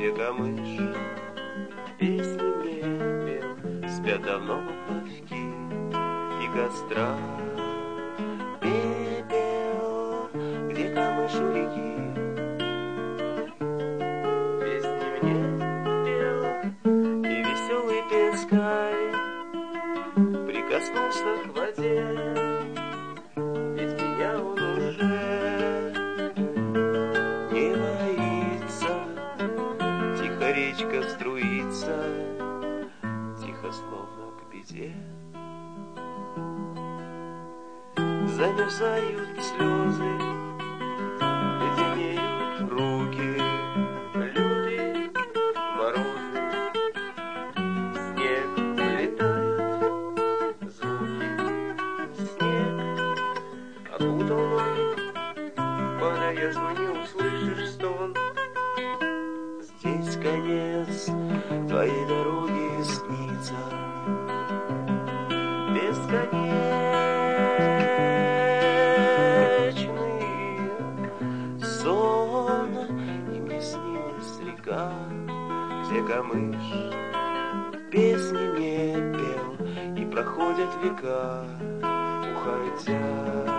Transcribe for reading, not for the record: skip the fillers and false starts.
где камыш песни мне пел. Спят давно поплавки и костра пепел, где камыш у реки. Песни мне пел, и веселый пескарь прикоснулся к воде, ведь меня он уже не боится. Тихо речка струится, тихо, словно к беде. Замерзают слезы, леденеют руки, лютые морозы, снег влетают звуки, снег окутал ноги, падая, не услышишь стон. Здесь конец твоей дороги снится, бесконечный сон. И мне снилась река, где камыш песни мне пел, и проходят века, уходя.